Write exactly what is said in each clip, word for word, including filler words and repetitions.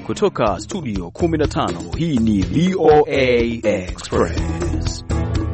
Kutoka studio kumi na tano, hii ni V O A Express.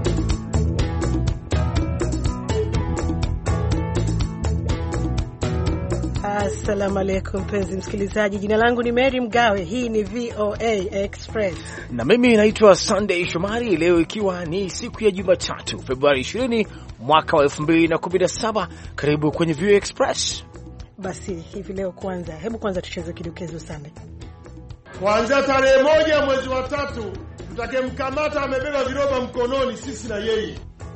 Assalamu alaikum mpenzi msikilizaji, jina langu ni Mary Mgawe, hii ni V O A Express. Na mimi naitwa Sunday Shomari. Leo ikiwa ni siku ya Jumatatu, Februari ishirini mwaka wa elfu mbili na kumi na saba. Karibu kwenye V O A Express. Basi hivi leo kwanza, hebu kwanza tucheze kidokezo Sunday. Kuanzia tarehe moja mwezi wa tatu, tutakemkamata amebeba viroba mkononi, sisi na yeye.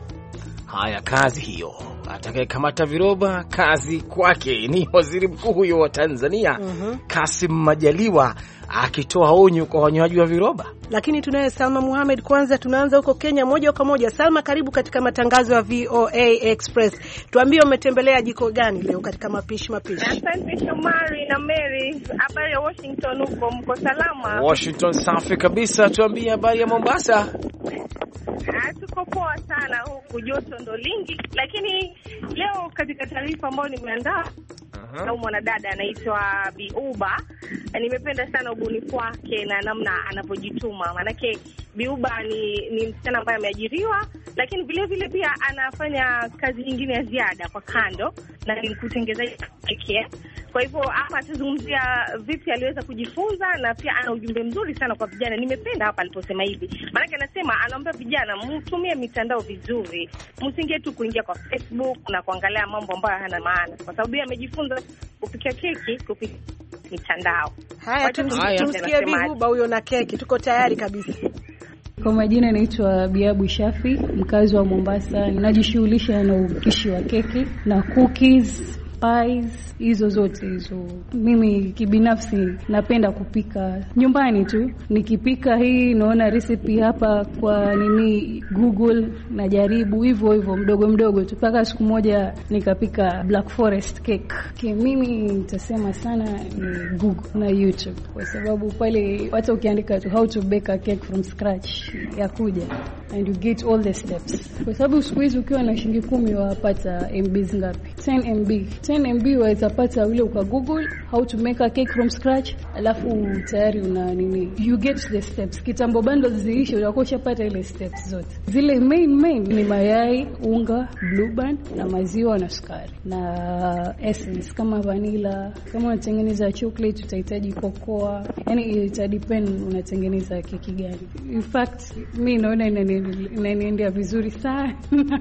Haya, kazi hiyo. Atakayekamata viroba kazi kwake ni waziri mkuu huyo wa Tanzania, mm-hmm. Kassim Majaliwa, akitoa onyo kwa wanywaji wa viroba. Lakini tunaye Salma Mohamed. Kwanza tunaanza huko Kenya moja kwa moja. Salma, karibu katika matangazo ya V O A Express. Tuambie umetembelea jiko gani leo katika mapishi mapishi? Asante Shomari na Mary. Habari ya Washington, huko mko salama? Washington safi kabisa. Tuambie habari ya Mombasa. Ah, tuko poa sana huku, joto ndo lingi. Lakini leo katika taarifa ambayo nimeandaa, uh-huh. na mwanadada anaitwa Biuba. Nimependa sana ubunifu wake na namna anapojituma. Manake Biuba ni ni msichana ambaye ameajiriwa, lakini vile vile pia anafanya kazi nyingine ya ziada kwa kando, na ni kutengenezaji pekee. Kwa hivyo hapa atazungumzia vipi aliweza kujifunza, na pia ana ujumbe mzuri sana kwa vijana. Nimependa hapa aliposema hivi. Maana anasema anaomba vijana mtumie mitandao vizuri. Msinge tu kuingia kwa Facebook na kuangalia mambo ambayo hayana maana. Kwa sababu yeye amejifunza kupika keki kupitia mitandao. Haya, tumsikie Biuba huyo na keki. Tuko tayari kabisa. Kwa majina naitwa Biabu Shafi, mkazi wa Mombasa. Ninajishughulisha na upishi wa keki na cookies, pies, hizo zote hizo. Mimi kibinafsi napenda kupika nyumbani tu. Nikipika hii naona recipe hapa kwa nini Google, na jaribu hivyo hivyo mdogo mdogo tu mpaka siku moja nikapika Black Forest cake. Okay, mimi nitasema sana ni Google na YouTube, kwa sababu pale hata ukiandika tu how to bake a cake from scratch ya kuja and you get all the steps. Kwa sababu siku hizi ukiwa na shilingi kumi wapata M Bs ngapi? ten M B. ten M B wawezapata ule uka Google how to make a cake from scratch, alafu tayari una nini, you get the steps. Kitambo bundles ziishe utakuwa ushapata ile steps zote. Zile main main ni mayai, unga, blue band na maziwa na sukari na essence kama vanilla. Kama unatengeneza chocolate utahitaji cocoa. Yani ita depend unatengeneza keki gani. In fact mimi naona inaniendea vizuri sana.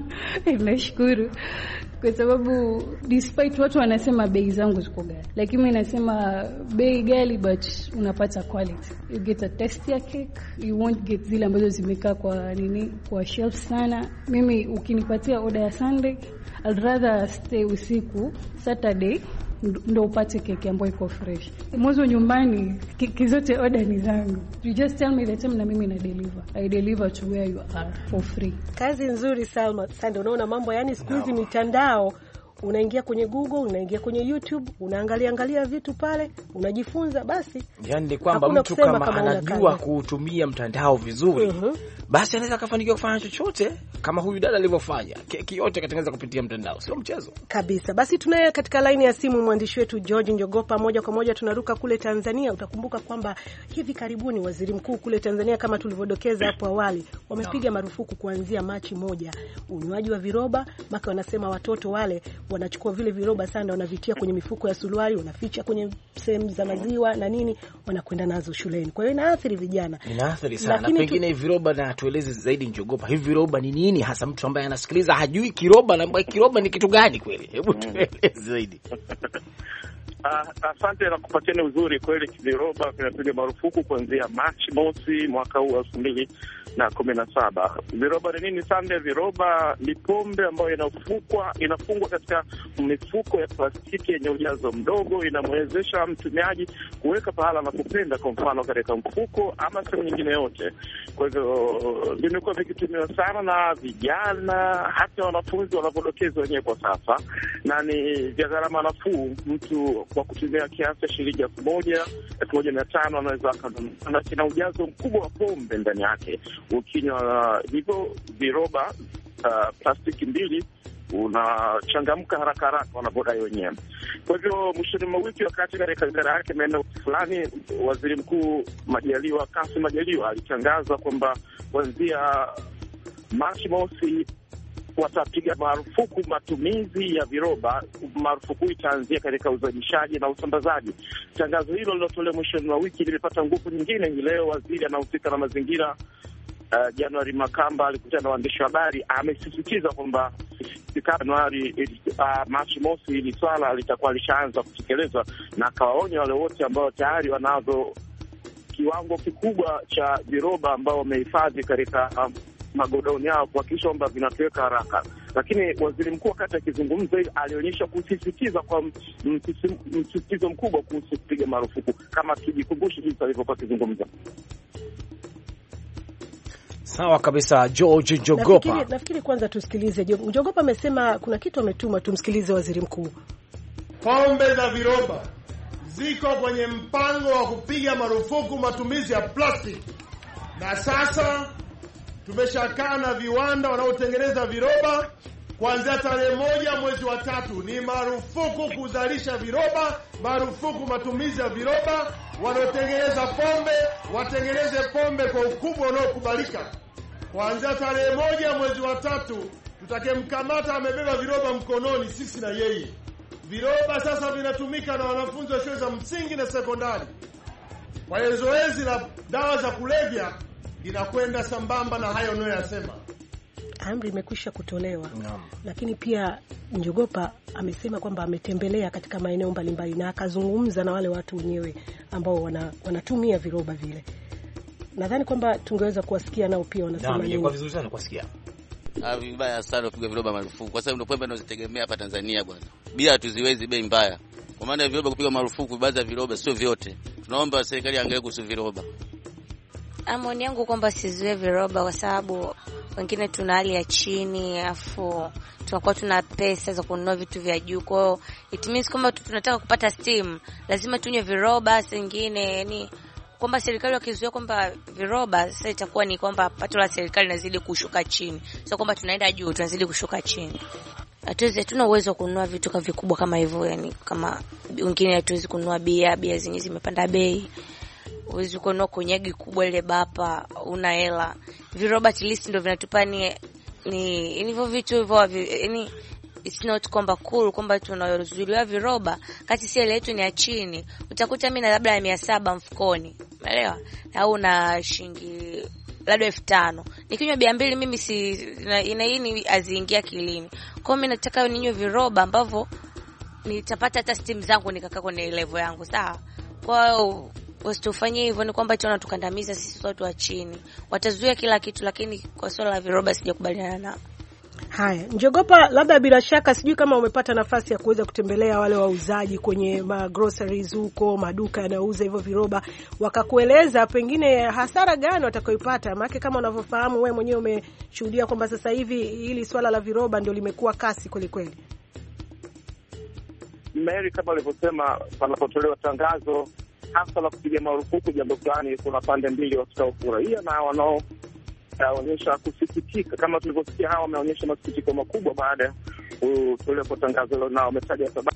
Nashukuru kwa sababu despite watu wanasema bei zangu ziko ghali, lakini mimi nasema bei ghali but unapata quality. You get a tasty cake, you won't get zile ambazo zimekaa kwa nini kwa shelf sana. Mimi ukinipatia order ya Sunday, I'd rather stay usiku Saturday ndo upate keki ambayo iko fresh. Mwanzo nyumbani kizote order ni zangu. You just tell me the time na mimi na deliver. I deliver to where you are for free. Kazi nzuri Salma. Sasa unaona mambo, yani siku hizi mitandao, unaingia kwenye Google, unaingia kwenye YouTube, unaangalia angalia vitu pale, unajifunza basi. Yaani ni kwamba mtu kama, kama anajua kutumia mtandao vizuri, uh-huh. basi anaweza kufanikiwa kufanya chochote kama huyu dada alivyofanya. Keki yote katengeneza kupitia mtandao, sio mchezo kabisa. Basi tunaye katika line ya simu mwandishi wetu George Njogopa. Moja kwa moja tunaruka kule Tanzania. Utakumbuka kwamba hivi karibuni waziri mkuu kule Tanzania, kama tulivyodokeza hapo awali, wamepiga no. marufuku kuanzia Machi moja unywaji wa viroba. Maka wanasema watoto wale wanachukua vile viroba sana, wanavitia kwenye mifuko ya suruali, wanaficha kwenye sehemu za maziwa na nini, wanakwenda nazo shuleni. Kwa hiyo inaathiri vijana. Inaathiri sana. Na pengine tu... viroba, na tueleze zaidi Njogopa, hivi viroba ni nini hasa? Mtu ambaye anasikiliza hajui kiroba na kiroba ni kitu gani kweli? Hebu tueleze zaidi. Uh, asante na kupatiana uzuri. Kweli viroba vinapiga marufuku kuanzia Machi mosi mwaka huu elfu mbili na kumi na saba. Viroba ni nini Sunday? Viroba ni pombe ambayo inafungwa inafungwa katika mifuko ya plastiki yenye ujazo mdogo. Inamwezesha mtumiaji kuweka pahala anapopenda, kwa mfano katika mfuko ama sehemu nyingine yote. Kwa hivyo vimekuwa vikitumiwa sana na vijana, hata wanafunzi wanapodokezwa wenyewe kwa sasa, na ni vya gharama nafuu. Mtu kwa kutumia kiasi cha shilingi elfu moja, elfu moja mia tano anaweza akanunua, na kina ujazo mkubwa wa pombe ndani yake. Ukinywa hivyo viroba uh, plastiki mbili unachangamka haraka haraka wanapodai wenyewe. Kwa hivyo mwishoni mwa wiki, wakati katika ziara yake maeneo fulani, waziri mkuu Majaliwa, Kassim Majaliwa, alitangaza kwamba kuanzia Machi mosi watapiga marufuku matumizi ya viroba. Marufuku itaanzia katika uzalishaji na usambazaji. Tangazo hilo lilotolewa mwishoni mwa wiki limepata nguvu nyingine hii leo. Waziri anahusika na mazingira uh, January Makamba alikutana na waandishi wa habari, amesisitiza kwamba Januari uh, Machi mosi hili swala litakuwa lishaanza kutekelezwa, na akawaonya wale wote ambao tayari wanazo kiwango kikubwa cha viroba ambao wamehifadhi katika um, magodauni yao kuhakikisha kwamba vinatoweka haraka. Lakini waziri mkuu wakati akizungumza hivi alionyesha kusisitiza kwa msisitizo mkubwa kuhusu kupiga marufuku, kama tujikumbushe jinsi alivyokuwa akizungumza. Sawa kabisa, George Njogopa. Nafikiri, nafikiri kwanza tusikilize Njogopa amesema kuna kitu ametuma, tumsikilize waziri mkuu. Pombe za viroba ziko kwenye mpango wa kupiga marufuku matumizi ya plastiki, na sasa tumeshakaa na viwanda wanaotengeneza viroba. Kuanzia tarehe moja mwezi wa tatu ni marufuku kuzalisha viroba, marufuku matumizi ya viroba. Wanaotengeneza pombe watengeneze pombe kwa ukubwa unaokubalika. Kuanzia tarehe moja mwezi wa tatu tutakemkamata amebeba viroba mkononi, sisi na yeye. Viroba sasa vinatumika na wanafunzi wa shule za msingi na sekondari. Kwa hiyo zoezi la dawa za kulevya inakwenda sambamba na hayo unayoyasema. Amri imekwisha kutolewa. No. Lakini pia Njogopa amesema kwamba ametembelea katika maeneo mbalimbali na akazungumza na wale watu wenyewe ambao wana, wanatumia viroba vile. Nadhani kwamba tungeweza kuwasikia nao pia wanasema nini. Ndio, kwa vizuri sana kusikia. Ah, vibaya sana kupiga viroba marufuku kwa sababu ndio pombe tunazitegemea hapa Tanzania bwana. Bia tuziwezi bei mbaya. Kwa maana viroba kupiga marufuku, baadhi ya viroba sio vyote. Tunaomba serikali iangalie kuhusu viroba. Amoni yangu kwamba sizuie viroba kwa sababu wengine tuna hali ya chini, afu tunakuwa tuna pesa za kununua vitu vya juu. Kwa hiyo it means kwamba tunataka kupata steam, lazima tunywe viroba singine, yani kwamba serikali wakizuia kwamba viroba, sasa itakuwa ni kwamba pato la serikali linazidi kushuka chini. Sio kwamba tunaenda juu, tunazidi kushuka chini. Hatuwezi, tuna uwezo wa kununua vitu kama vikubwa kama hivyo, yani kama wengine hatuwezi kununua bia, bia zenyewe zimepanda bei. Uwezi kununua konyagi kubwa ile bapa, una hela. Viroba at least ndio vinatupa ni ni hivyo vitu hivyo, yani it's not kwamba cool kwamba tunazuiliwa viroba kati si ile yetu ni ya chini. Utakuta mimi na labda ya mia saba mfukoni, umeelewa? Au na shilingi labda elfu tano. Nikinywa bia mbili mimi si ina hii aziingia kilini. Kwa mimi nataka ninywe viroba ambavyo nitapata hata steam zangu nikakaa kwenye level yangu, sawa? Kwa hiyo wasitufanyie hivyo, ni kwamba tuna tukandamiza sisi watu wa chini. Watazuia kila kitu, lakini kwa swala la viroba sijakubaliana nao. Haya, Njogopa, labda bila shaka sijui kama umepata nafasi ya kuweza kutembelea wale wauzaji kwenye ma groceries huko, maduka yanauza hivyo viroba, wakakueleza pengine hasara gani watakayoipata? Maana kama unavyofahamu wewe mwenyewe umeshuhudia kwamba sasa hivi hili swala la viroba ndio limekuwa kasi kweli kweli. Mary, kama alivyosema, panapotolewa tangazo hasa la kupiga marufuku jambo fulani, kuna pande mbili watakaofurahia na wanao onyesha kusikitika. Kama tulivyosikia, hawa wameonyesha masikitiko makubwa baada ya kutolewa kwa tangazo hilo, na wametaja sababu.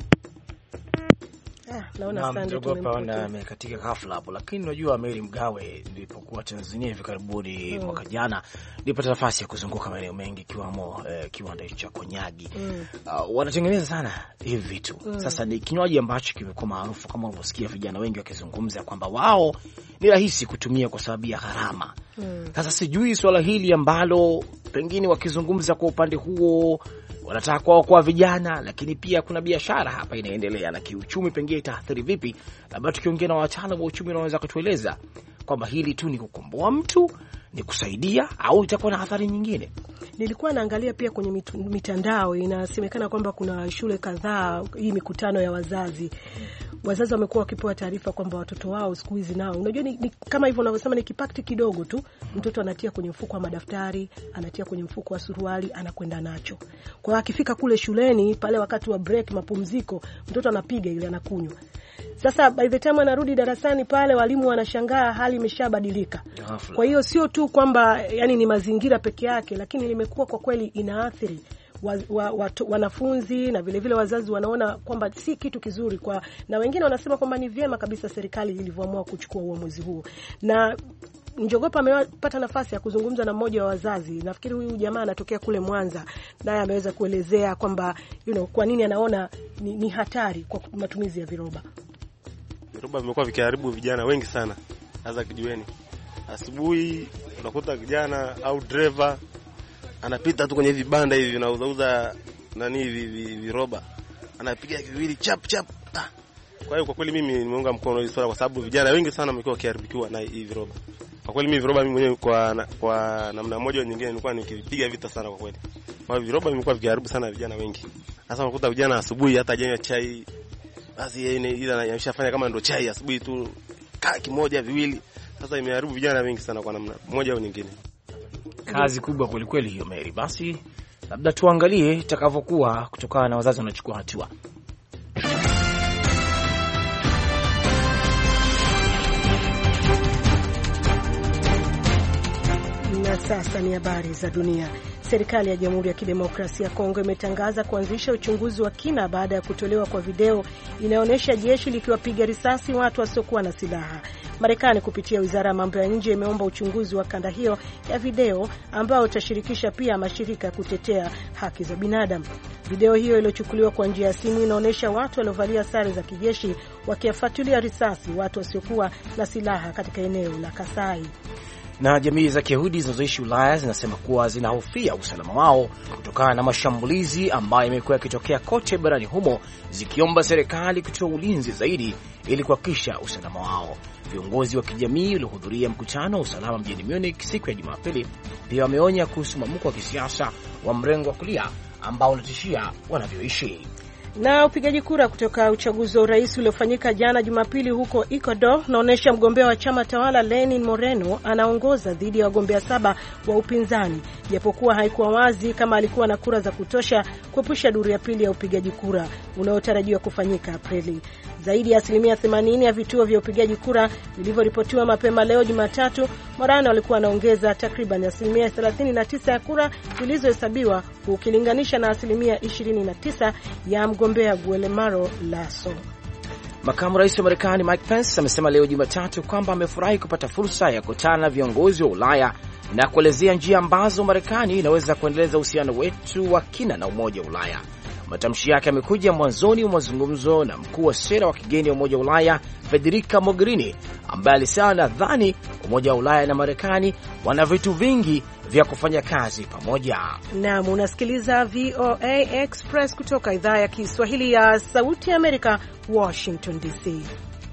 Ah, naona sana tumempata amekatika ghafla hapo, lakini unajua Mary Mgawe nilipokuwa Tanzania hivi karibuni mm. mwaka jana nilipata nafasi ya kuzunguka maeneo mengi kiwamo eh, kiwanda cha konyagi mm. uh, wanatengeneza sana hivi vitu mm. Sasa ni kinywaji ambacho kimekuwa maarufu kama unavyosikia vijana wengi wakizungumza kwamba wao ni rahisi kutumia kwa sababu ya gharama mm. Sasa sijui swala hili ambalo pengine wakizungumza kwa upande huo wanataka kwao kwa vijana, lakini pia kuna biashara hapa inaendelea na kiuchumi, pengine itaathiri vipi? Labda tukiongea na wataalamu wa uchumi wanaweza kutueleza kwamba hili tu ni kukomboa mtu, ni kusaidia, au itakuwa na athari nyingine. Nilikuwa naangalia pia kwenye mitu, mitandao inasemekana kwamba kuna shule kadhaa, hii mikutano ya wazazi wazazi wamekuwa wakipewa taarifa kwamba watoto wao siku hizi nao, unajua ni, ni kama hivyo unavyosema, ni kipakti kidogo tu, mtoto anatia kwenye mfuko wa madaftari, anatia kwenye mfuko wa suruali, anakwenda nacho. Kwa akifika kule shuleni pale wakati wa break, mapumziko, mtoto anapiga ile anakunywa. Sasa by the time anarudi darasani pale walimu wanashangaa hali imeshabadilika. Kwa hiyo sio tu kwamba yani ni mazingira peke yake, lakini limekuwa kwa kweli inaathiri wa, wa, wa, wanafunzi na vile vile wazazi wanaona kwamba si kitu kizuri kwa, na wengine wanasema kwamba ni vyema kabisa serikali ilivyoamua kuchukua uamuzi huo. Na Njogopa amepata nafasi ya kuzungumza na mmoja wa wazazi. Nafikiri huyu jamaa anatokea kule Mwanza, naye ameweza kuelezea kwamba you know, kwa nini anaona ni, ni hatari kwa matumizi ya viroba. Viroba vimekuwa vikiharibu vijana wengi sana, hasa kijiweni. Asubuhi unakuta kijana au driver anapita tu kwenye vibanda hivi vinauzauza nani hivi viroba, anapiga viwili chap chap. Ah. Kwa hiyo kwa kweli mimi nimeunga mkono hili swala, kwa sababu vijana wengi sana wamekuwa wakiharibikiwa na hivi viroba. Kwa kweli mimi viroba mimi mwenyewe kwa kwa namna moja au nyingine nilikuwa nikipiga vita sana kwa kweli. Kwa hiyo viroba vimekuwa vikiharibu sana vijana wengi. Sasa unakuta vijana asubuhi hata hajanywa chai, basi yeye ile anashafanya kama ndo chai asubuhi tu kaa kimoja viwili. Sasa imeharibu vijana wengi sana kwa namna moja au nyingine. Kazi kubwa kweli kweli hiyo Mary. Basi labda tuangalie itakavyokuwa kutokana na wazazi wanachukua hatua. Na sasa ni habari za dunia. Serikali ya Jamhuri ya Kidemokrasia ya Kongo imetangaza kuanzisha uchunguzi wa kina baada ya kutolewa kwa video inaonyesha jeshi likiwapiga risasi watu wasiokuwa na silaha. Marekani kupitia Wizara ya Mambo ya Nje imeomba uchunguzi wa kanda hiyo ya video ambao utashirikisha pia mashirika ya kutetea haki za binadamu. Video hiyo iliyochukuliwa kwa njia ya simu inaonyesha watu waliovalia sare za kijeshi wakiwafuatilia risasi watu wasiokuwa na silaha katika eneo la Kasai. Na jamii za Kiyahudi zinazoishi Ulaya zinasema kuwa zinahofia usalama wao kutokana na mashambulizi ambayo yamekuwa yakitokea kote barani humo, zikiomba serikali kutoa ulinzi zaidi ili kuhakikisha usalama wao. Viongozi wa kijamii waliohudhuria mkutano wa usalama mjini Munich siku ya Jumapili pia wameonya kuhusu mwamuko wa kisiasa wa mrengo wa kulia ambao unatishia wanavyoishi. Na upigaji kura kutoka uchaguzi wa urais uliofanyika jana Jumapili huko Ecuador unaonyesha mgombea wa chama tawala Lenin Moreno anaongoza dhidi ya wagombea saba wa upinzani, japokuwa haikuwa wazi kama alikuwa na kura za kutosha kuepusha duru ya pili ya upigaji kura unaotarajiwa kufanyika Aprili. Zaidi ya asilimia themanini ya vituo vya upigaji kura vilivyoripotiwa mapema leo Jumatatu, Moreno alikuwa anaongeza takriban asilimia thelathini na tisa ya kura zilizohesabiwa ukilinganisha na asilimia ishirini na tisa ya mgombea Guillermo Lasso. Makamu Rais wa Marekani Mike Pence amesema leo Jumatatu kwamba amefurahi kupata fursa ya kukutana na viongozi wa Ulaya na kuelezea njia ambazo Marekani inaweza kuendeleza uhusiano wetu wa kina na Umoja wa Ulaya. Matamshi yake yamekuja mwanzoni mwa mazungumzo na mkuu wa sera wa kigeni wa Umoja wa Ulaya Federica Mogherini, ambaye alisema nadhani Umoja wa Ulaya na Marekani wana vitu vingi vya kufanya kazi pamoja. Naam, unasikiliza V O A Express kutoka idhaa ya Kiswahili ya Sauti ya Amerika, Washington D C.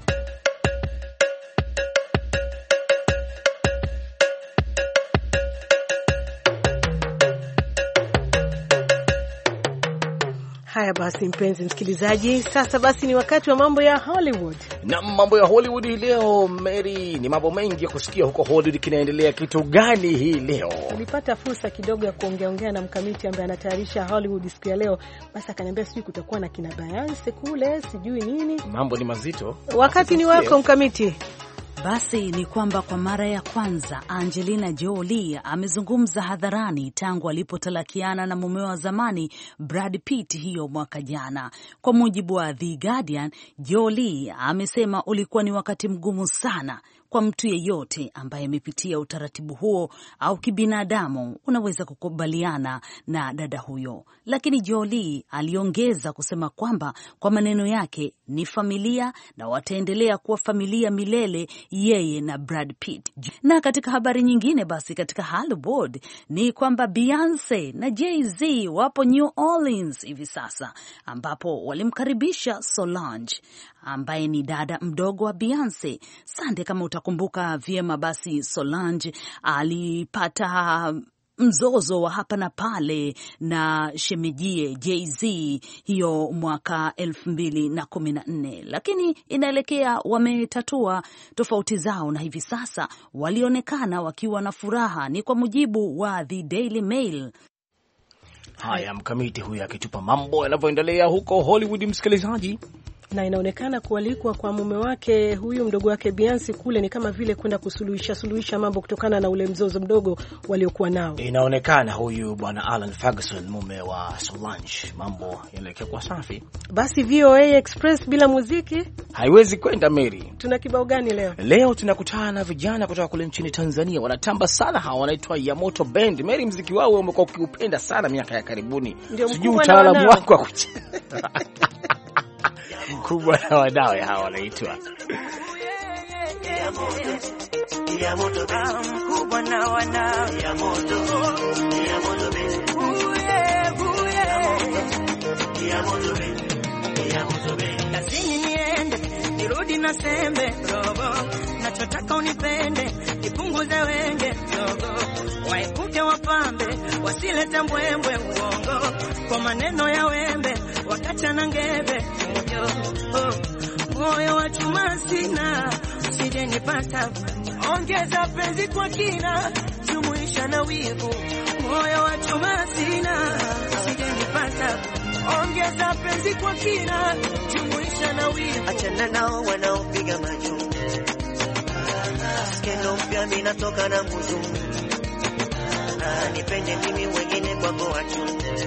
Haya basi mpenzi msikilizaji, sasa basi ni wakati wa mambo ya Hollywood. Na mambo ya Hollywood hii leo Mary, ni mambo mengi ya kusikia huko Hollywood. Kinaendelea kitu gani hii leo? Nilipata fursa kidogo ya kuongeaongea na mkamiti ambaye anatayarisha Hollywood siku ya leo. Basi akaniambia sijui kutakuwa na kina Beyonce kule, sijui nini. Mambo ni mazito. Wakati ni wako mkamiti. Basi ni kwamba kwa mara ya kwanza Angelina Jolie amezungumza hadharani tangu alipotalakiana na mume wa zamani Brad Pitt hiyo mwaka jana. Kwa mujibu wa The Guardian, Jolie amesema ulikuwa ni wakati mgumu sana kwa mtu yeyote ambaye amepitia utaratibu huo au kibinadamu unaweza kukubaliana na dada huyo. Lakini Jolie aliongeza kusema kwamba kwa maneno yake ni familia na wataendelea kuwa familia milele, yeye na Brad Pitt. Na katika habari nyingine basi katika Hollywood ni kwamba Beyonce na Jay-Z wapo New Orleans hivi sasa, ambapo walimkaribisha Solange ambaye ni dada mdogo wa Beyonce. Sande, kama utakumbuka vyema, basi Solange alipata mzozo wa hapa na pale na shemejie Jay-Z hiyo mwaka elfu mbili na kumi na nne, lakini inaelekea wametatua tofauti zao na hivi sasa walionekana wakiwa na furaha, ni kwa mujibu wa The Daily Mail. Haya, mkamiti huyu akitupa mambo yanavyoendelea huko Hollywood, msikilizaji. na inaonekana kualikwa kwa mume wake huyu mdogo wake Beyonce kule ni kama vile kwenda kusuluhisha suluhisha mambo kutokana na ule mzozo mdogo waliokuwa nao. Inaonekana huyu bwana Alan Ferguson mume wa Solange, mambo yanaelekea kwa safi. Basi V O A Express bila muziki haiwezi kwenda. Mary, tuna kibao gani leo? Leo tunakutana na vijana kutoka kule nchini Tanzania, wanatamba sana hawa, wanaitwa Yamoto Band. Mary, muziki wao umekuwa ukiupenda sana miaka ya karibuni, sijui utaalamu wako wa kucheza mkubwa na wadawe hawa wanaitwa Yamoto mkubwa na wana Yamoto Yamoto Yamoto Yamoto lazini niende nirudi na sembe robo, nachotaka unipende nipunguze wenge robo, waepuke wapambe wasilete mbwembwe uongo kwa maneno ya wembe wakacha na ngebe moyo oh, moyo wa chuma sina usije nipata, ongeza penzi kwa kina jumuisha na wivu, moyo wa chuma sina usije nipata, ongeza penzi kwa kina jumuisha na wivu, achana nao wanaopiga majuu skendo mpya mimi natoka na mbuzu, nipende mimi wengine kwako wachu,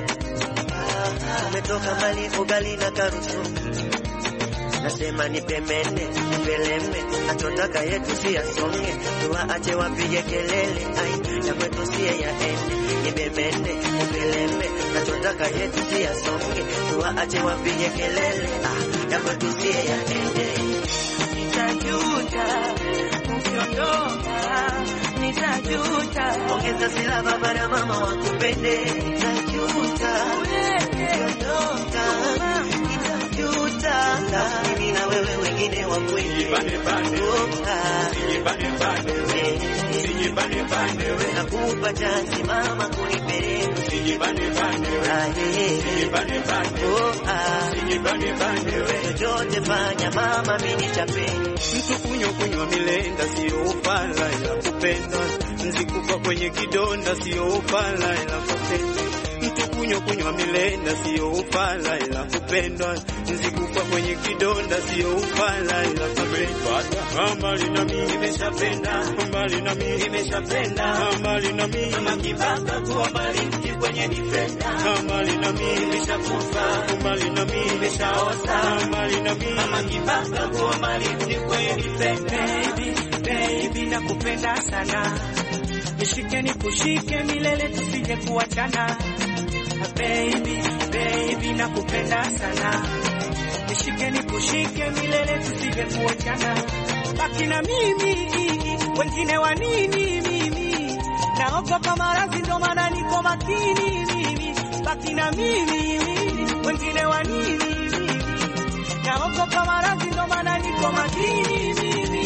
umetoka mali ugali na karusu, nasema nipemene nipeleme, natotaka yetu si yasonge, tuwaache wapige kelele, ai ya kwetu si yaende, nipemene nipeleme, natotaka yetu si yasonge, tuwaache wapige kelele, ah ya kwetu si yaende, nitajuta ukiondoka, nitajuta ongeza silaba bara mama wakupende, nitajuta ukiondoka, nitajuta mimi na wewe wengine wakwende, bane bane bane bane sije bane bane nakupa chance mama kunipeleka, sije bane bane sije bane bane oh ah sije bane bane chochote fanya mama mimi nichapeni, mtu kunyo kunywa milenda sio upala ila kupenda, nzikufa kwenye kidonda sio upala ila kupenda, mtu kunyo kunywa milenda sio upala ila kupendwa, nzikufa kwenye kidonda sio upala ila kupendwa, mbali na mimi nimeshapenda, mbali na mimi nimeshapenda, mbali na mimi kama kibaka kwa mbali kwenye defender, mbali na mimi nimeshakufa, mbali na mimi nimeshaosa, mbali na mimi kama kibaka kwa mbali kwenye defender, baby baby nakupenda sana, nishike nikushike milele tusije kuachana, baby baby nakupenda sana, nishike nikushike milele tusije kuachana, baki na mimi wengine wa nini mimi, naogopa maradhi ndo maana niko makini mimi, baki na mimi wengine wa nini, naogopa maradhi ndo maana niko makini mimi.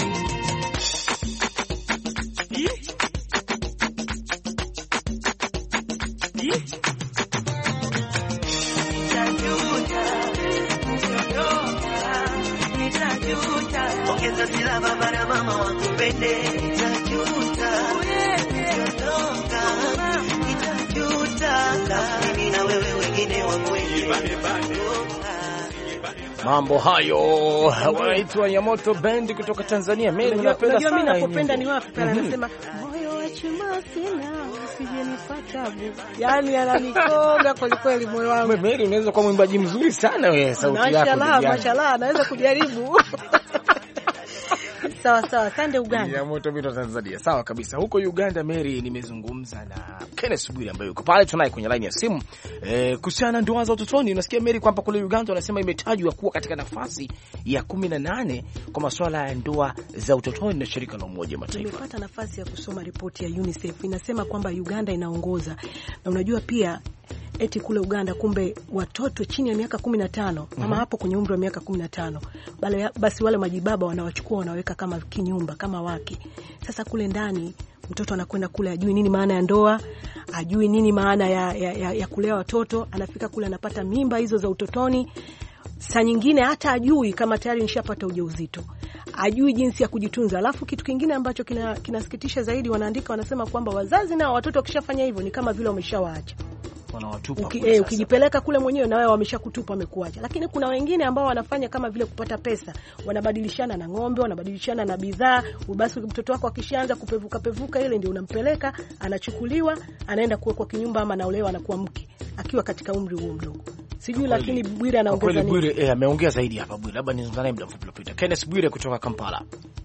Ongeza silaba bara mama wakupende, nitajuta ukiondoka, nitajuta mimi na wewe wengine wakwende, mambo hayo wanaitwa Yamoto Band kutoka Tanzania. Mimi napenda sana, mimi nakupenda ni wapi pale, anasema moyo wa chuma sina usije nipata, yani ananikoga kweli kweli moyo wangu. Mimi unaweza kuwa mwimbaji mzuri sana wewe, sauti yako mashallah mashallah, naweza kujaribu. Sawa sawa, kande Uganda. Ya moto mito Tanzania. Sawa kabisa. Huko Uganda, Mary, nimezungumza na Kenneth Bwire ambaye yuko pale tunaye kwenye line ya simu. Eh, kuhusiana na ndoa za utotoni, unasikia Mary kwamba kule Uganda wanasema imetajwa kuwa katika nafasi ya kumi na nane kwa masuala ya ndoa za utotoni na shirika la Umoja wa Mataifa. Nimepata nafasi ya kusoma ripoti ya UNICEF. Inasema kwamba Uganda inaongoza. Na unajua pia eti kule Uganda kumbe watoto chini ya miaka kumi na tano ama mm-hmm. hapo kwenye umri wa miaka kumi na tano bale, basi wale majibaba wanawachukua wanaweka kama kinyumba kama wake. Sasa kule ndani mtoto anakwenda kule ajui nini maana ya ndoa, ajui nini maana ya, ya, ya, ya kulea watoto, anafika kule anapata mimba hizo za utotoni. Saa nyingine hata ajui kama tayari nishapata ujauzito, ajui jinsi ya kujitunza. Alafu kitu kingine ambacho kinasikitisha kina zaidi, wanaandika wanasema kwamba wazazi nao watoto wakishafanya hivyo ni kama vile wameshawaacha. wanawatupa Uki, eh, ukijipeleka kule mwenyewe na wao wameshakutupa wamekuacha. Lakini kuna wengine ambao wanafanya kama vile kupata pesa, wanabadilishana na ng'ombe, wanabadilishana na bidhaa. Basi mtoto wako akishaanza kupevuka pevuka ile ndio unampeleka, anachukuliwa, anaenda kuwekwa kinyumba ama anaolewa na kuwa mke akiwa katika umri huo mdogo. Sijui lakini Bwire anaongeza nini? Bwire eh, ameongea zaidi hapa Bwire. Labda nizungumzie muda mfupi uliopita. Kenneth Bwire kutoka Kampala.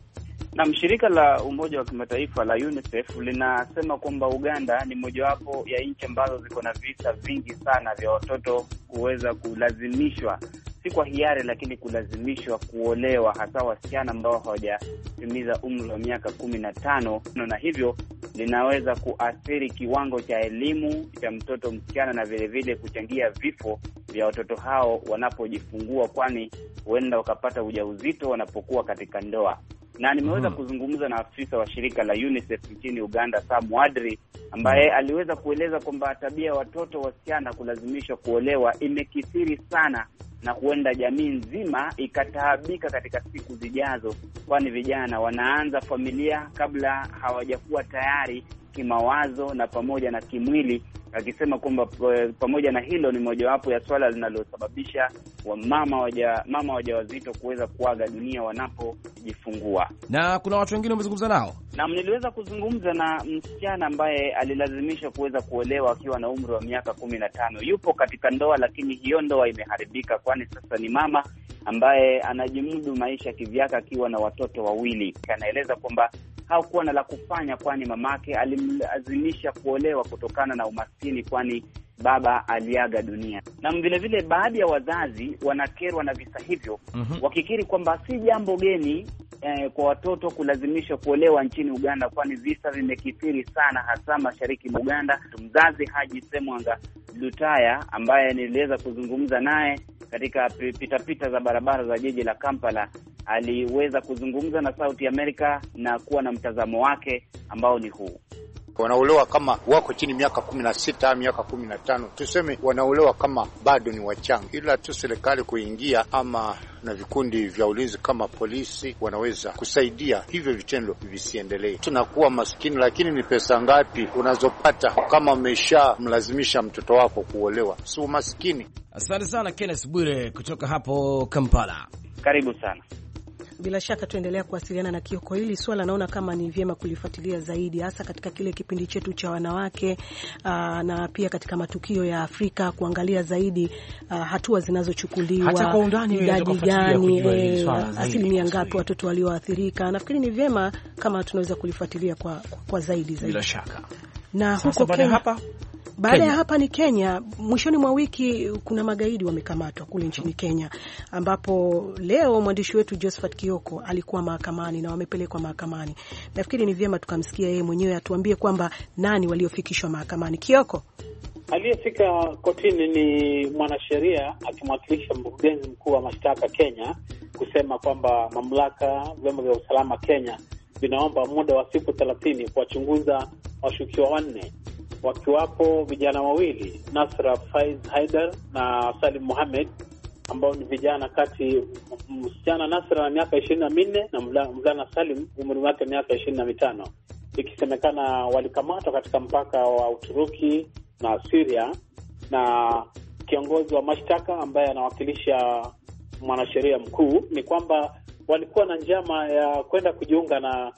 Na shirika la Umoja wa Kimataifa la UNICEF linasema kwamba Uganda ni mojawapo ya nchi ambazo ziko na visa vingi sana vya watoto kuweza kulazimishwa, si kwa hiari, lakini kulazimishwa kuolewa, hasa wasichana ambao hawajatimiza umri wa miaka kumi na tano, na hivyo linaweza kuathiri kiwango cha elimu cha mtoto msichana na vile vile kuchangia vifo vya watoto hao wanapojifungua, kwani huenda wakapata ujauzito wanapokuwa katika ndoa. Na nimeweza mm -hmm. kuzungumza na afisa wa shirika la UNICEF nchini Uganda, Sam Wadri, ambaye mm -hmm. aliweza kueleza kwamba tabia ya watoto wasichana kulazimishwa kuolewa imekithiri sana, na huenda jamii nzima ikataabika katika siku zijazo, kwani vijana wanaanza familia kabla hawajakuwa tayari kimawazo na pamoja na kimwili, akisema kwamba pamoja na hilo ni mojawapo ya swala linalosababisha wa mama waja mama wajawazito kuweza kuaga dunia wanapojifungua. Na kuna watu wengine wamezungumza nao. Na niliweza kuzungumza na msichana ambaye alilazimishwa kuweza kuolewa akiwa na umri wa miaka kumi na tano. Yupo katika ndoa, lakini hiyo ndoa imeharibika, kwani sasa ni mama ambaye anajimudu maisha kivyake akiwa na watoto wawili. Anaeleza kwamba hakuwa na la kufanya, kwani mamake alimlazimisha kuolewa kutokana na umaskini, kwani baba aliaga dunia. Na vile vile baadhi ya wazazi wanakerwa na visa hivyo, mm -hmm. wakikiri kwamba si jambo geni eh, kwa watoto kulazimishwa kuolewa nchini Uganda, kwani visa vimekithiri sana hasa mashariki mwa Uganda. Mzazi Haji Semwanga Lutaya ambaye niliweza kuzungumza naye katika pitapita pita za barabara za jiji la Kampala aliweza kuzungumza na Sauti Amerika na kuwa na mtazamo wake ambao ni huu. Wanaolewa kama wako chini miaka kumi na sita, miaka kumi na tano. Tuseme wanaolewa kama bado ni wachanga. Ila tu serikali kuingia ama na vikundi vya ulinzi kama polisi wanaweza kusaidia hivyo vitendo visiendelee. Tunakuwa maskini, lakini ni pesa ngapi unazopata kama umesha mlazimisha mtoto wako kuolewa? Si maskini. Asante sana Kenneth Bwire kutoka hapo Kampala. Karibu sana. Bila shaka tuendelea kuwasiliana na Kioko. Hili swala naona kama ni vyema kulifuatilia zaidi, hasa katika kile kipindi chetu cha wanawake, aa, na pia katika matukio ya Afrika, kuangalia zaidi aa, hatua zinazochukuliwa, idadi gani, e, asilimia ngapi watoto walioathirika. Nafikiri ni vyema kama tunaweza kulifuatilia kwa, kwa zaidi zaidi. Bila shaka. Na huko Kenya hapa Baada ya hapa ni Kenya. Mwishoni mwa wiki kuna magaidi wamekamatwa kule nchini Kenya, ambapo leo mwandishi wetu Josephat Kioko alikuwa mahakamani na wamepelekwa mahakamani. Nafikiri ni vyema tukamsikia yeye mwenyewe atuambie kwamba nani waliofikishwa mahakamani. Kioko. Aliyefika kotini ni mwanasheria akimwakilisha mkurugenzi mkuu wa mashtaka Kenya, kusema kwamba mamlaka, vyombo vya usalama Kenya vinaomba muda wa siku thelathini kuwachunguza washukiwa wanne, wakiwapo vijana wawili, Nasra Faiz Haidar na Salim Mohamed, ambao ni vijana kati, msichana Nasra na miaka ishirini na minne na mvulana Salim umri wake miaka ishirini na mitano. Ikisemekana walikamatwa katika mpaka wa Uturuki na Syria, na kiongozi wa mashtaka ambaye anawakilisha mwanasheria mkuu ni kwamba walikuwa na njama ya kwenda kujiunga na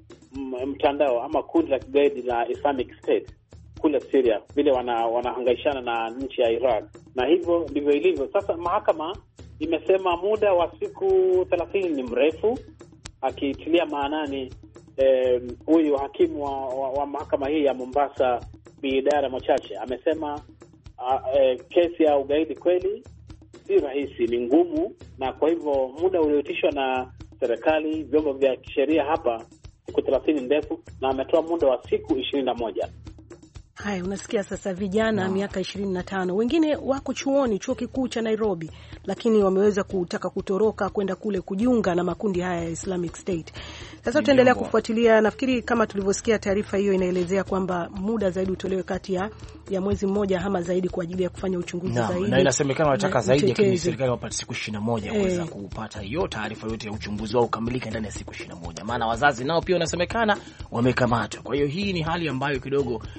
mtandao ama kundi la kigaidi la Islamic State kule Syria, vile wana, wanahangaishana na nchi ya Iraq, na hivyo ndivyo ilivyo. Sasa mahakama imesema muda wa siku thelathini ni mrefu, akitilia maanani huyu eh, hakimu wa, wa, wa mahakama hii ya Mombasa Bi Idara Mochache amesema uh, eh, kesi ya ugaidi kweli si rahisi, ni ngumu, na kwa hivyo muda ulioitishwa na serikali, vyombo vya kisheria hapa, siku thelathini ndefu, na ametoa muda wa siku ishirini na moja. Haya, unasikia sasa, vijana no. miaka ishirini na tano, wengine wako chuoni, chuo kikuu cha Nairobi, lakini wameweza kutaka kutoroka kwenda kule kujiunga na makundi haya ya Islamic State. Sasa tutaendelea kufuatilia. Nafikiri kama tulivyosikia, taarifa hiyo inaelezea kwamba muda zaidi utolewe kati ya ya mwezi mmoja ama zaidi kwa ajili ya kufanya uchunguzi no, zaidi. Na inasemekana wanataka zaidi, lakini serikali wapate siku ishirini na moja eh, kuweza kupata hiyo taarifa yote ya uchunguzi wao ukamilike ndani ya siku ishirini na moja. Maana wazazi nao pia wanasemekana wamekamatwa. Kwa hiyo hii ni hali ambayo kidogo itete.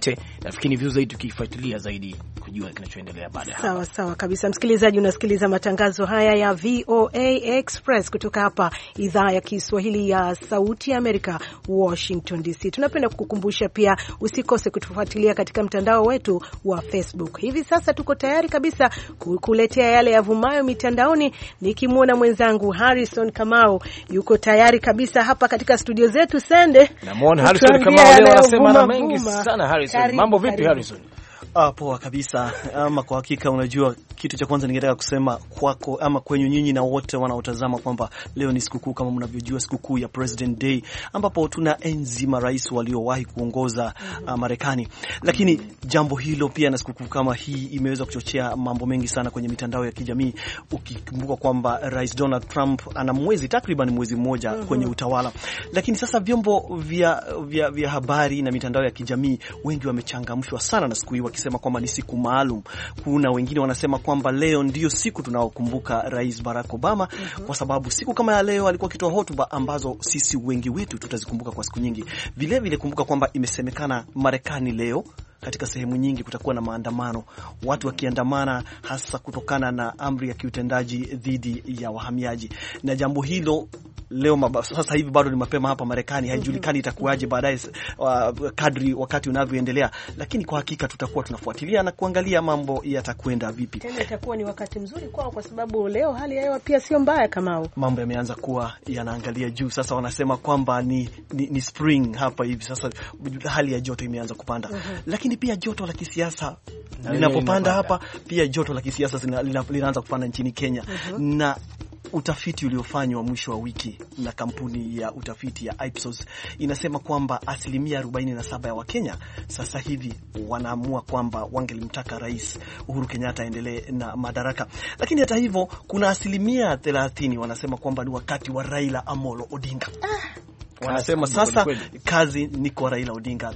yote, nafikiri ni vizuri zaidi tukifuatilia zaidi kujua kinachoendelea baada ya hapa. Sawa sawa kabisa. Msikilizaji, unasikiliza matangazo haya ya V O A Express kutoka hapa idhaa ya Kiswahili ya Sauti ya Amerika, Washington D C. Tunapenda kukukumbusha pia usikose kutufuatilia katika mtandao wetu wa Facebook. Hivi sasa tuko tayari kabisa kukuletea yale yavumayo mitandaoni. Nikimwona mwenzangu Harrison Kamau yuko tayari kabisa hapa katika studio zetu. Sende. Namuona Harrison Kamau leo anasema na mengi sana. Harrison, karibu, mambo vipi karibu. Harrison? Ah, poa kabisa. Ama kwa hakika, unajua kitu cha kwanza ningetaka kusema kwako ama kwenyu nyinyi na wote wanaotazama kwamba leo ni sikukuu, kama mnavyojua, sikukuu ya President Day, ambapo tuna enzi marais waliowahi kuongoza uh, Marekani. Lakini jambo hilo pia na sikukuu kama hii imeweza kuchochea mambo mengi sana kwenye mitandao ya kijamii, ukikumbuka kwamba Rais Donald Trump ana mwezi takriban mwezi mmoja mm -hmm. kwenye utawala. Lakini sasa vyombo vya, vya, vya habari na mitandao ya kijamii wengi wamechangamshwa sana na siku hii, wakisema kwamba ni siku maalum. Kuna wengine wanasema kwamba leo ndio siku tunaokumbuka Rais Barack Obama mm-hmm. kwa sababu siku kama ya leo alikuwa akitoa hotuba ambazo sisi wengi wetu tutazikumbuka kwa siku nyingi. Vile vile kumbuka kwamba imesemekana Marekani leo katika sehemu nyingi kutakuwa na maandamano, watu wakiandamana hasa kutokana na amri ya kiutendaji dhidi ya wahamiaji. Na jambo hilo leo maba, sasa hivi bado ni mapema hapa Marekani, haijulikani itakuwaje baadaye uh, kadri wakati unavyoendelea, lakini kwa hakika tutakuwa tunafuatilia na kuangalia mambo yatakwenda vipi. Tena itakuwa ni wakati mzuri kwao kwa sababu leo hali ya hewa pia sio mbaya kama mambo yameanza kuwa yanaangalia juu. Sasa wanasema kwamba ni, ni, ni spring hapa hivi sasa, hali ya joto imeanza kupanda. Uh-huh. Lakini pia joto la kisiasa linapopanda hapa, pia joto la kisiasa linaanza kupanda nchini Kenya. Uh-huh. Na utafiti uliofanywa mwisho wa wiki na kampuni ya utafiti ya Ipsos inasema kwamba asilimia arobaini na saba ya Wakenya sasa hivi wanaamua kwamba wangelimtaka Rais Uhuru Kenyatta aendelee na madaraka. Lakini hata hivyo kuna asilimia thelathini wanasema kwamba ni wakati wa Raila Amolo Odinga. Ah. Wanasema sasa kazi ni kwa Raila Odinga.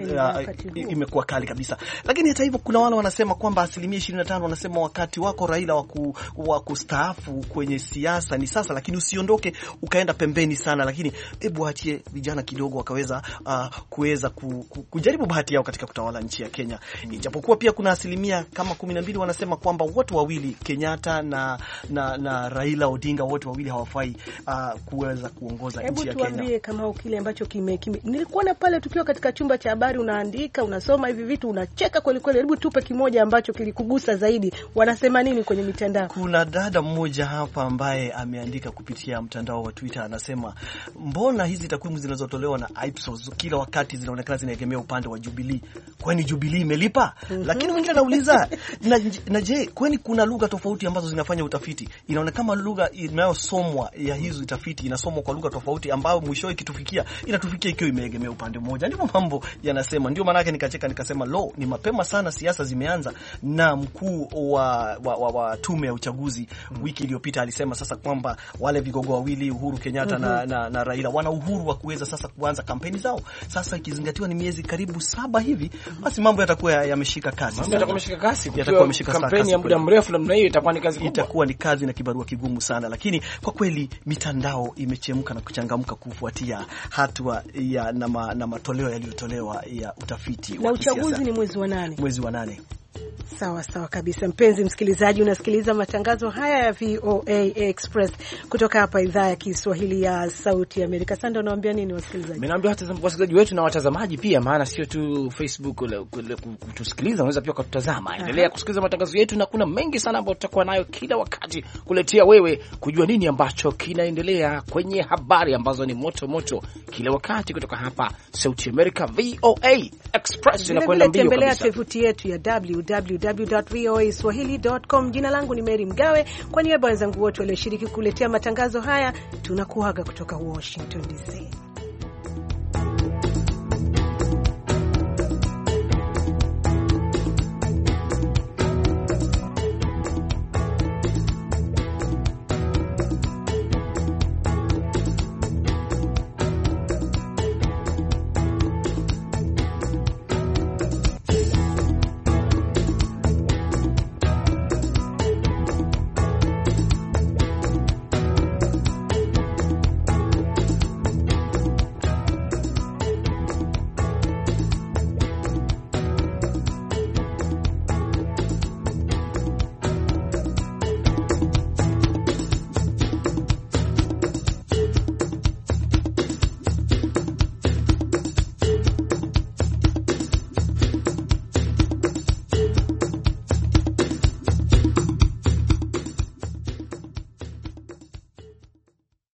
Uh, uh, imekuwa kali kabisa. Lakini hata hivyo kuna wale wanasema kwamba asilimia ishirini na tano wanasema wakati wako Raila waku, wa kustaafu kwenye siasa ni sasa, lakini usiondoke ukaenda pembeni sana, lakini hebu achie vijana kidogo wakaweza uh, kuweza ku, ku, kujaribu bahati yao katika kutawala nchi ya Kenya. Ijapokuwa pia kuna asilimia kama kumi na mbili wanasema kwamba wote wawili Kenyatta na, na, na Raila Odinga wote wawili hawafai uh, kuweza kuongoza nchi ya Kenya. Kama kile ambacho kime, kime nilikuona pale tukiwa katika chumba cha habari, unaandika unasoma hivi vitu unacheka kweli kweli. Hebu tupe kimoja ambacho kilikugusa zaidi. Wanasema nini kwenye mitandao? Kuna dada mmoja hapa ambaye ameandika kupitia mtandao wa Twitter, anasema mbona hizi takwimu zinazotolewa na Ipsos kila wakati zinaonekana zinaegemea upande wa Jubilee? Kwani Jubilee imelipa? Mm-hmm. Lakini mwingine anauliza na, na je, kwani kuna lugha tofauti ambazo zinafanya utafiti? Inaonekana kama lugha inayosomwa ya hizo utafiti inasomwa kwa lugha tofauti ambayo mwisho ikitufikia inatufikia ikiwa imeegemea upande mmoja. Ndivyo mambo yanasema. Ndio maana yake nikacheka nikasema lo, ni mapema sana, siasa zimeanza. Na mkuu wa, wa, wa, wa tume ya uchaguzi mm. wiki iliyopita alisema sasa kwamba wale vigogo wawili Uhuru Kenyatta mm-hmm. na, na, na Raila wana uhuru wa kuweza sasa kuanza kampeni zao. Sasa ikizingatiwa ni miezi karibu saba hivi, basi mambo yatakuwa yameshika kasi. Mambo yatakuwa yameshika kasi. Yatakuwa yameshika kasi. Kampeni ya muda mrefu namna hiyo itakuwa ni kazi kubwa. Itakuwa ni kazi na kibarua kigumu sana, lakini kwa kweli mitandao imechemka na kuchangamka kufuatia hatua ya na, ma, na matoleo yaliyotolewa ya utafiti na uchaguzi. Ni mwezi wa nane. Mwezi wa nane. Sawa sawa kabisa. Mpenzi msikilizaji, unasikiliza matangazo haya ya V O A Express kutoka hapa idhaa ya Kiswahili ya Sauti ya Amerika. Sasa unawaambia nini wasikilizaji? Mimi naambia hata wasikilizaji wetu na watazamaji pia, maana sio tu Facebook kutusikiliza, unaweza pia kututazama. Endelea kusikiliza matangazo yetu na kuna mengi sana ambayo tutakuwa nayo kila wakati kuletea wewe kujua nini ambacho kinaendelea kwenye habari ambazo ni moto moto kila wakati kutoka hapa Sauti ya Amerika. V O A Express inakwenda mbio kabisa. Tembelea tovuti yetu ya w w w dot v o a swahili dot com. Jina langu ni Mary Mgawe, kwa niaba ya wenzangu wote walioshiriki kuletea matangazo haya tunakuaga kutoka Washington D C.